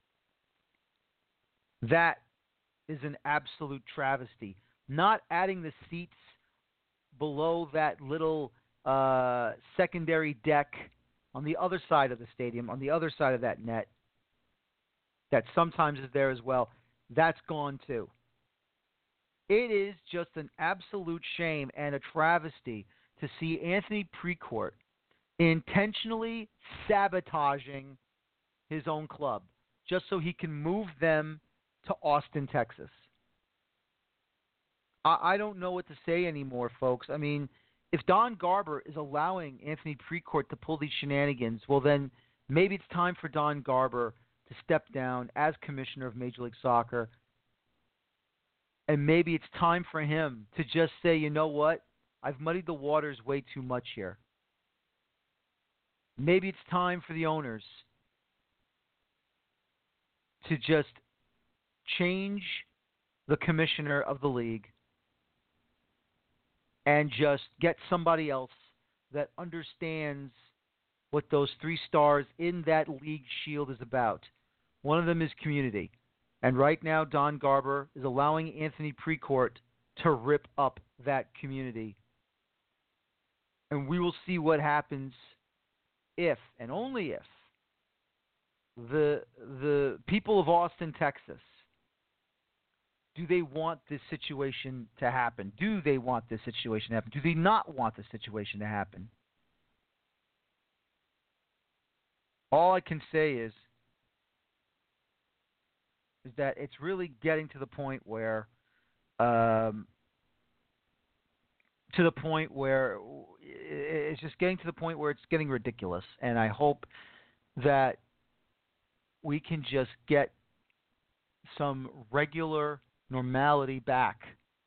That is an absolute travesty. Not adding the seats below that little secondary deck on the other side of the stadium, on the other side of that net, that sometimes is there as well, that's gone too. It is just an absolute shame and a travesty to see Anthony Precourt intentionally sabotaging his own club just so he can move them to Austin, Texas. I don't know what to say anymore, folks. I mean, if Don Garber is allowing Anthony Precourt to pull these shenanigans, well then maybe it's time for Don Garber to step down as commissioner of Major League Soccer. And maybe it's time for him to just say, you know what? I've muddied the waters way too much here. Maybe it's time for the owners to just change the commissioner of the league and just get somebody else that understands what those 3 stars in that league shield is about. One of them is community. And right now, Don Garber is allowing Anthony Precourt to rip up that community. And we will see what happens if, and only if, the people of Austin, Texas, do they want this situation to happen? Do they want this situation to happen? Do they not want this situation to happen? All I can say is that it's really getting to the point where it's just getting to the point where it's getting ridiculous. And I hope that we can just get some regular normality back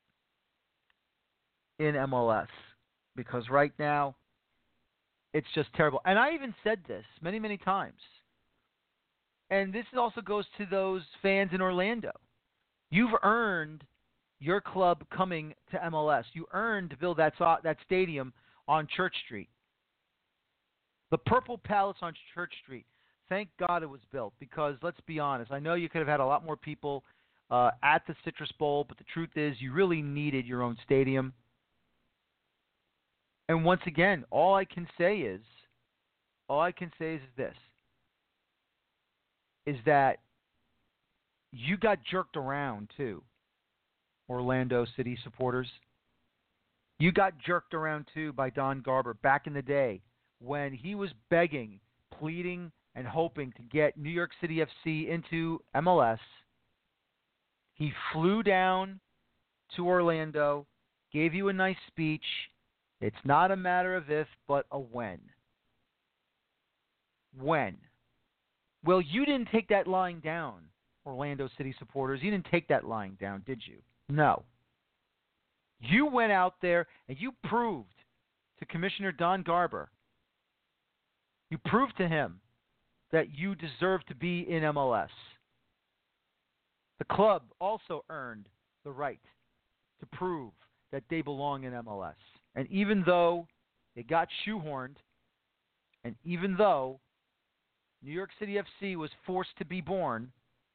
in MLS, because right now it's just terrible. And I even said this many, many times. And this also goes to those fans in Orlando. You've earned your club coming to MLS. You earned to build that stadium on Church Street. The Purple Palace on Church Street. Thank God it was built, because let's be honest, I know you could have had a lot more people at the Citrus Bowl, but the truth is you really needed your own stadium. And once again, all I can say is this, is that you got jerked around too, Orlando City supporters. You got jerked around too by Don Garber back in the day when he was begging, pleading, and hoping to get New York City FC into MLS. He flew down to Orlando, gave you a nice speech. It's not a matter of if, but a when. When? Well, you didn't take that lying down, Orlando City supporters. You didn't take that lying down, did you? No. You went out there and you proved to Commissioner Don Garber, you proved to him that you deserve to be in MLS. The club also earned the right to prove that they belong in MLS. And even though it got shoehorned, and even though New York City FC was forced to be born,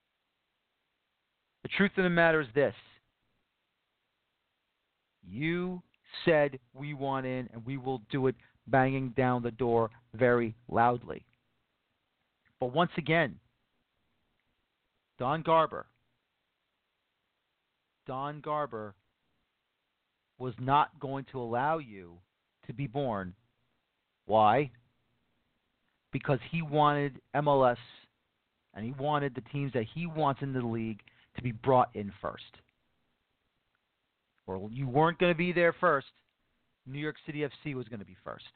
the truth of the matter is this. You said we want in, and we will do it, banging down the door very loudly. But once again, Don Garber was not going to allow you to be born. Why? Because he wanted MLS and he wanted the teams that he wants in the league to be brought in first. Or you weren't going to be there first. New York City FC was going to be first.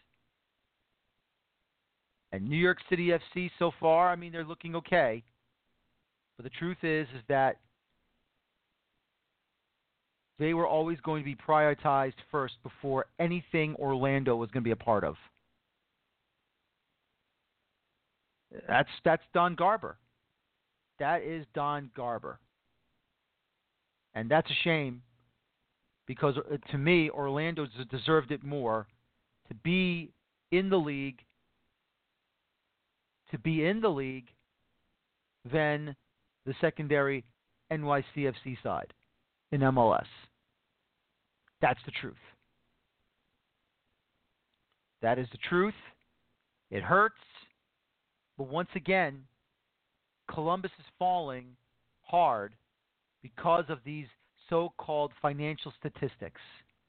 And New York City FC so far, I mean, they're looking okay. But the truth is that they were always going to be prioritized first before anything Orlando was going to be a part of. That's Don Garber. That is Don Garber. And that's a shame, because to me, Orlando deserved it more to be in the league, than the secondary NYCFC side in MLS. That's the truth. That is the truth. It hurts. But once again, Columbus is falling hard because of these so-called financial statistics.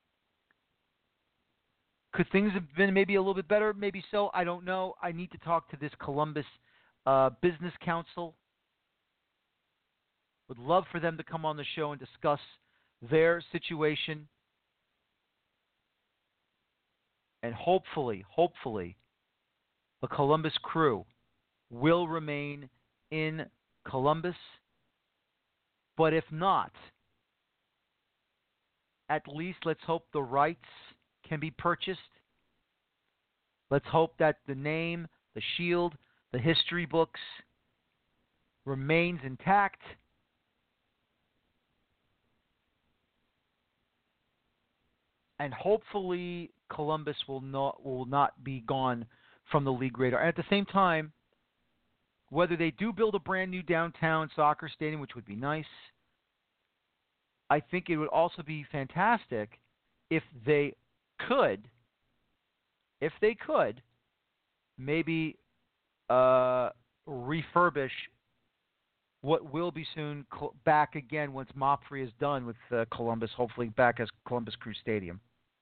Could things have been maybe a little bit better? Maybe so. I don't know. I need to talk to this Columbus Business Council. Would love for them to come on the show and discuss their situation. And hopefully, the Columbus Crew will remain in Columbus. But if not, at least let's hope the rights can be purchased. Let's hope that the name, the shield, the history books remains intact. And hopefully Columbus will not be gone from the league radar. And at the same time, whether they do build a brand new downtown soccer stadium, which would be nice, I think it would also be fantastic if they could, maybe refurbish what will be soon back again once MOPFree is done with Columbus, hopefully back as Columbus Crew Stadium.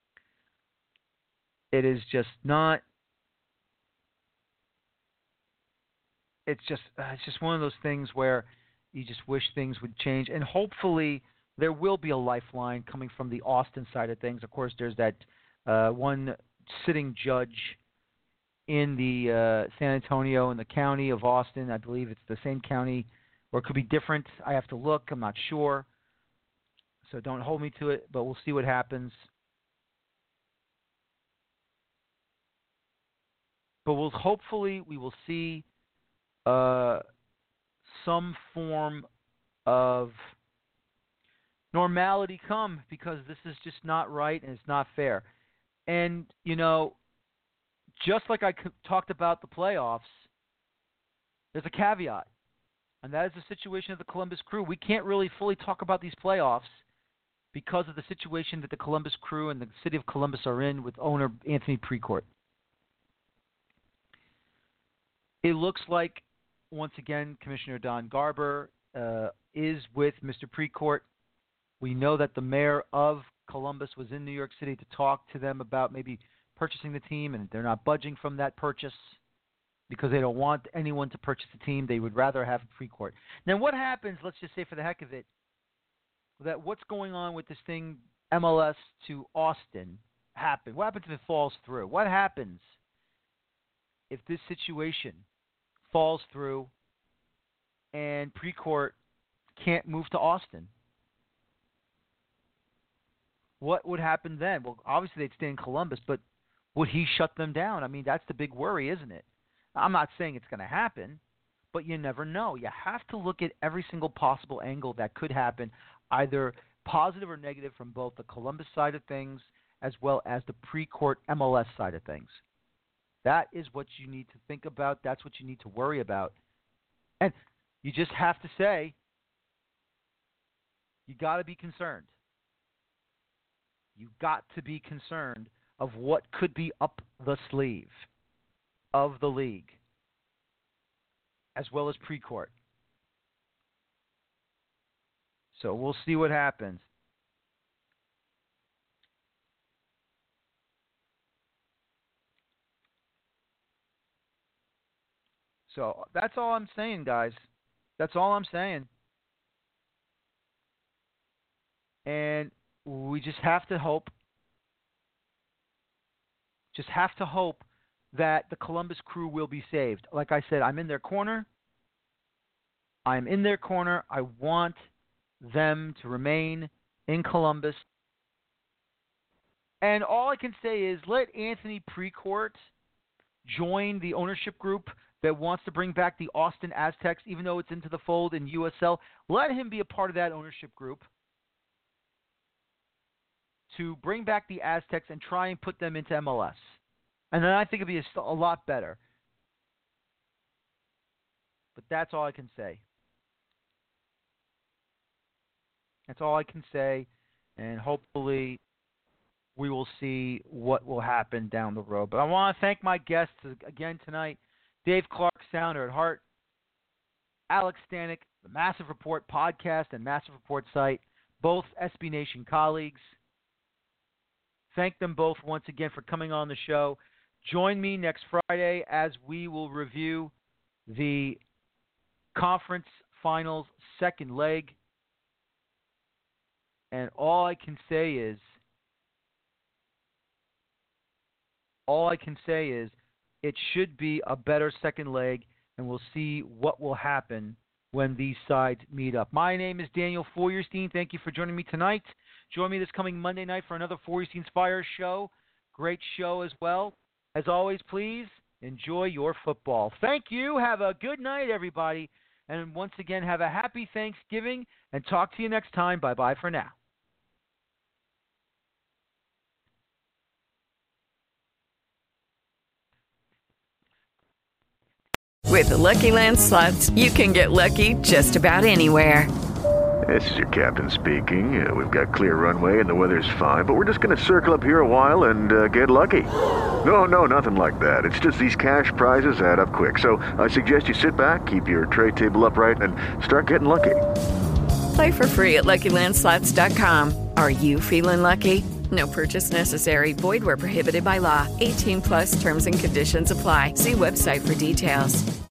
It is just not. It's just one of those things where you just wish things would change, and hopefully there will be a lifeline coming from the Austin side of things. Of course, there's that one sitting judge in the San Antonio and the county of Austin. I believe it's the same county, or it could be different. I have to look. I'm not sure. So don't hold me to it, but we'll see what happens. But hopefully we will see some form of normality come, because this is just not right and it's not fair. And, just like I talked about the playoffs, there's a caveat, and that is the situation of the Columbus Crew. We can't really fully talk about these playoffs because of the situation that the Columbus Crew and the city of Columbus are in with owner Anthony Precourt. It looks like, once again, Commissioner Don Garber is with Mr. Precourt. We know that the mayor of Columbus was in New York City to talk to them about maybe purchasing the team, and they're not budging from that purchase because they don't want anyone to purchase the team. They would rather have Precourt. Now, what happens, let's just say for the heck of it, that what's going on with this thing, MLS to Austin, happen? What happens if it falls through? What happens if this situation falls through and Precourt can't move to Austin? What would happen then? Well, obviously they'd stay in Columbus, but would he shut them down? I mean, that's the big worry, isn't it? I'm not saying it's going to happen, but you never know. You have to look at every single possible angle that could happen, either positive or negative, from both the Columbus side of things as well as the Precourt MLS side of things. That is what you need to think about. That's what you need to worry about. And you just have to say, you got to be concerned. You got to be concerned of what could be up the sleeve of the league, as well as Precourt. So we'll see what happens. So that's all I'm saying, guys. That's all I'm saying. And we just have to hope. That the Columbus Crew will be saved. Like I said, I'm in their corner. I want them to remain in Columbus. And all I can say is let Anthony Precourt join the ownership group that wants to bring back the Austin Aztecs, even though it's into the fold in USL. Let him be a part of that ownership group to bring back the Aztecs and try and put them into MLS. And then I think it'd be a lot better. But that's all I can say. That's all I can say. And hopefully we will see what will happen down the road. But I want to thank my guests again tonight. Dave Clark, Sounder at Heart. Alex Stanek, the Massive Report podcast and Massive Report site. Both SB Nation colleagues. Thank them both once again for coming on the show. Join me next Friday as we will review the conference finals second leg. And all I can say is it should be a better second leg, and we'll see what will happen when these sides meet up. My name is Daniel Feuerstein. Thank you for joining me tonight. Join me this coming Monday night for another Feuerstein's Fire show. Great show as well. As always, please enjoy your football. Thank you. Have a good night, everybody. And once again, have a happy Thanksgiving, and talk to you next time. Bye-bye for now. With the Lucky Land Slots, you can get lucky just about anywhere. This is your captain speaking. We've got clear runway and the weather's fine, but we're just going to circle up here a while and get lucky. No, nothing like that. It's just these cash prizes add up quick. So I suggest you sit back, keep your tray table upright, and start getting lucky. Play for free at LuckyLandSlots.com. Are you feeling lucky? No purchase necessary. Void where prohibited by law. 18+ terms and conditions apply. See website for details.